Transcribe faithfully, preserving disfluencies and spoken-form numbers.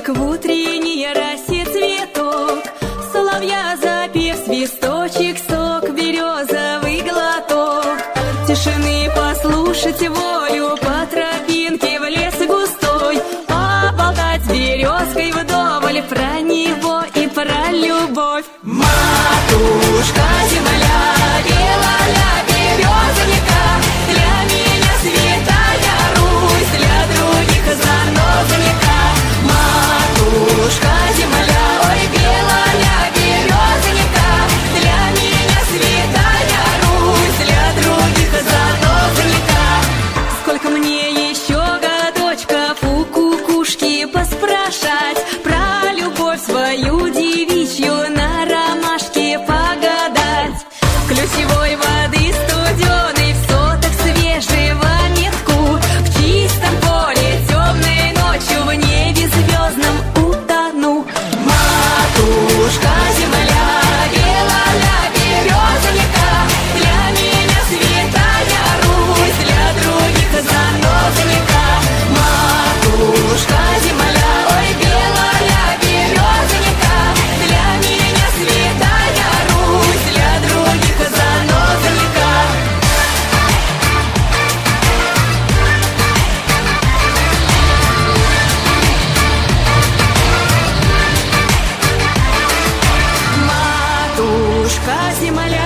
цветочек в утренней росе цветок, соловья запев свисточек, сок березовый глоток. Тишины послушать волю, по тропинке в лес густой, поболтать с березкой вдоволь про него и про любовь. Матушка земля, белая березонька, для меня святая Русь, для других занозонька. Матушка земля, ой, белая березонька, для меня святая Русь, для других занозонька. Сколько мне еще годочков у кукушки поспрашать про любовь свою девичью, на ромашке погадать. Ключевой воды студеной, в сотах свежего метку, в чистом поле темной ночью, в небе звездном утону. Матушка земля, белая березонька, для меня святая Русь, для других занозонька. Матушка земля, ой, белая березонька, для меня святая Русь, для других занозонька. Матушка земля,